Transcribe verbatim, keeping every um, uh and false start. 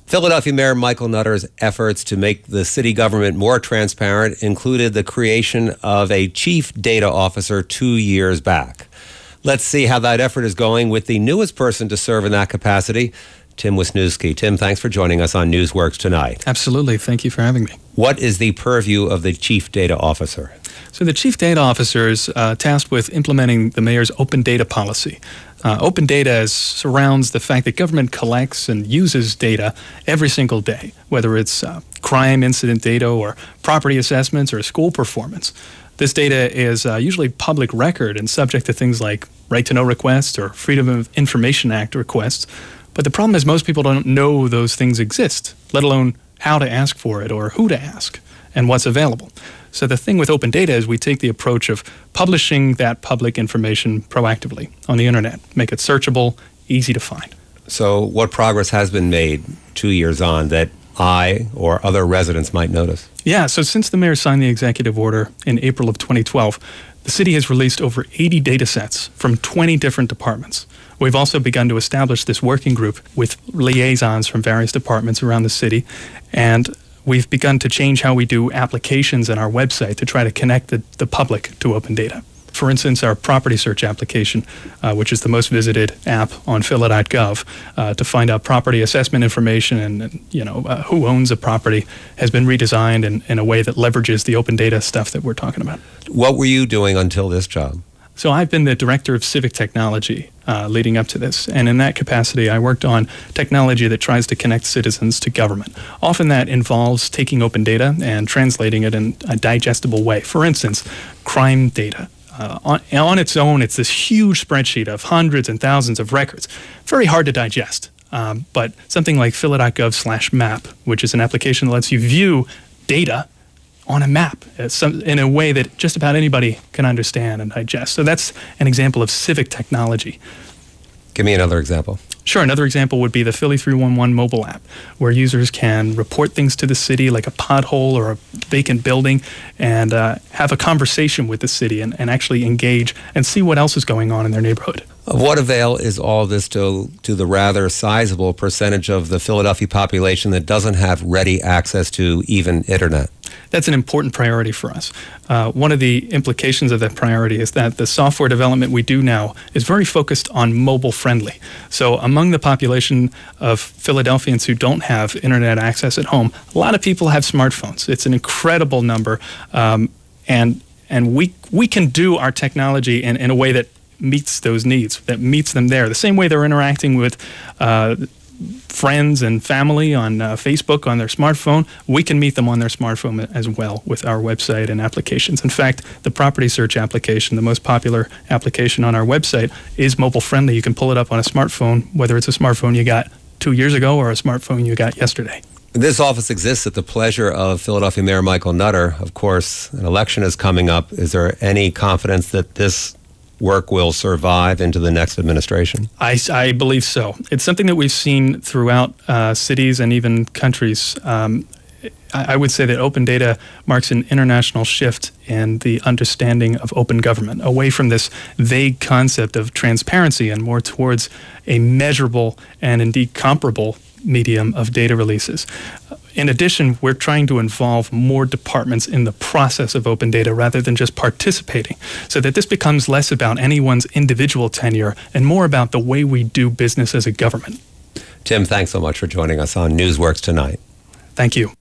Philadelphia Mayor Michael Nutter's efforts to make the city government more transparent included the creation of a chief data officer two years back. Let's see how that effort is going with the newest person to serve in that capacity, Tim Wisniewski. Tim, thanks for joining us on Newsworks tonight. Absolutely. Thank you for having me. What is the purview of the chief data officer? So the chief data officer is uh, tasked with implementing the mayor's open data policy. Uh, open data is, surrounds the fact that government collects and uses data every single day, whether it's uh, crime incident data or property assessments or school performance. This data is uh, usually public record and subject to things like right-to-know requests or Freedom of Information Act requests. But the problem is most people don't know those things exist, let alone how to ask for it or who to ask and what's available. So the thing with open data is we take the approach of publishing that public information proactively on the internet, make it searchable, easy to find. So what progress has been made two years on that I or other residents might notice? Yeah, so since the mayor signed the executive order in April of twenty twelve, the city has released over eighty data sets from twenty different departments. We've also begun to establish this working group with liaisons from various departments around the city, and we've begun to change how we do applications on our website to try to connect the, the public to open data. For instance, our property search application, uh, which is the most visited app on phila dot gov, uh, to find out property assessment information and, and you know uh, who owns a property, has been redesigned in, in a way that leverages the open data stuff that we're talking about. What were you doing until this job? So I've been the director of civic technology uh, leading up to this, and in that capacity I worked on technology that tries to connect citizens to government. Often that involves taking open data and translating it in a digestible way. For instance, crime data. Uh, on, on its own, it's this huge spreadsheet of hundreds and thousands of records. Very hard to digest, um, but something like phila dot gov slash map, which is an application that lets you view data on a map in a way that just about anybody can understand and digest. So that's an example of civic technology. Give me another example. Sure. Another example would be the Philly three one one mobile app, where users can report things to the city like a pothole or a vacant building and uh, have a conversation with the city and, and actually engage and see what else is going on in their neighborhood. Of what avail is all this to, to the rather sizable percentage of the Philadelphia population that doesn't have ready access to even internet? That's an important priority for us. Uh, one of the implications of that priority is that the software development we do now is very focused on mobile friendly. So among the population of Philadelphians who don't have internet access at home, a lot of people have smartphones. It's an incredible number, um, and and we we can do our technology in, in a way that meets those needs, that meets them there. The same way they're interacting with uh, friends and family on uh, Facebook on their smartphone, we can meet them on their smartphone as well with our website and applications. In fact, the property search application, the most popular application on our website, is mobile friendly. You can pull it up on a smartphone, whether it's a smartphone you got two years ago or a smartphone you got yesterday. This office exists at the pleasure of Philadelphia Mayor Michael Nutter. Of course, an election is coming up. Is there any confidence that this work will survive into the next administration? I, I believe so. It's something that we've seen throughout uh, cities and even countries. Um, I, I would say that open data marks an international shift in the understanding of open government, away from this vague concept of transparency and more towards a measurable and indeed comparable medium of data releases. In addition, we're trying to involve more departments in the process of open data rather than just participating, so that this becomes less about anyone's individual tenure and more about the way we do business as a government. Tim, thanks so much for joining us on Newsworks tonight. Thank you.